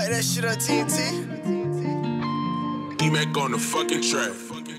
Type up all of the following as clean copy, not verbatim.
Play that shit on TNT. E-Mac on the fucking track.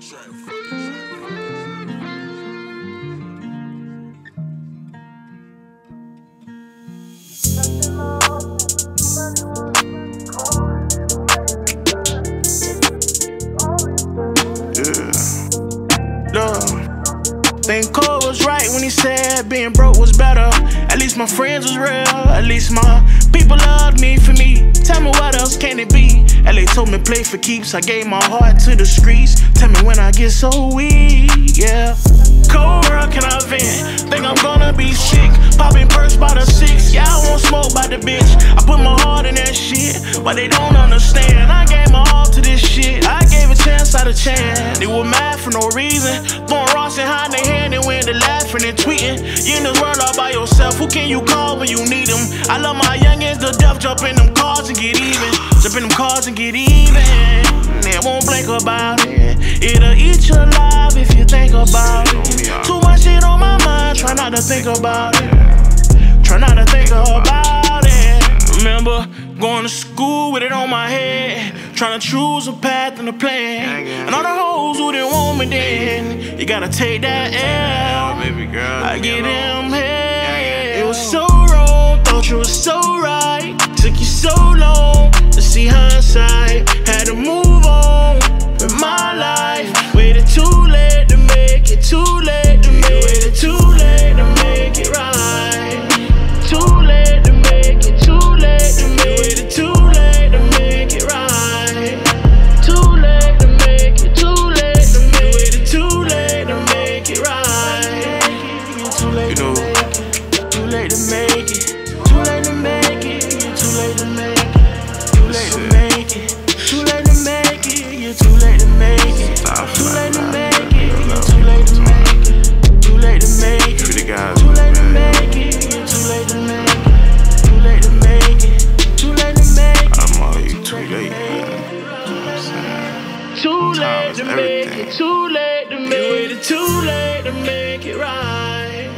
Think Cole was right when he said being broke was better. At least my friends was real. At least my people loved me for me. Tell me what else can it be? LA told me play for keeps. I gave my heart to the streets. Tell me when I get so weak, yeah. Cold world, can I vent? Think I'm gonna be sick. Popping perks by the 6. Yeah, I won't smoke by the bitch. I put my heart in that shit, but they don't understand. I gave my all to this shit. I gave a chance out of chance. They were mad for no reason. Throwing rocks and hiding their hand and when they're laughing and tweeting. You in this world all by yourself. Who can you call when you need them? I love my youngins to death. Jump in them cars and get even. Jump in them cars and get even. They won't blink about it. It'll eat you alive if you think about it. Too much shit on my mind. Try not to think about it. Try not to think about it. Remember going to school with it on my head, trying to choose a path and a plan. And all the hoes who didn't want me then, you gotta take that L. I get them head. It was so wrong, thought you was so right. Took you so long to see hindsight. Had to move on with my life. Waited too late to make it, too late to make it, too late to make it right. Too late to make it, too late to make it, too late to make it right. Too late to make it, too late to make it, too late to make it right. Too late to make it, too late to make it, too late to make it, too late to make it, too late to make it, too late to make it, you're too late to make it, too late to make it, you're too late to make it, too late to make it, too late to make it, you're too late to make it, too late to make it, too late to make it. I'm all you too late. Too late to make it, too late to make it, too late to make it right.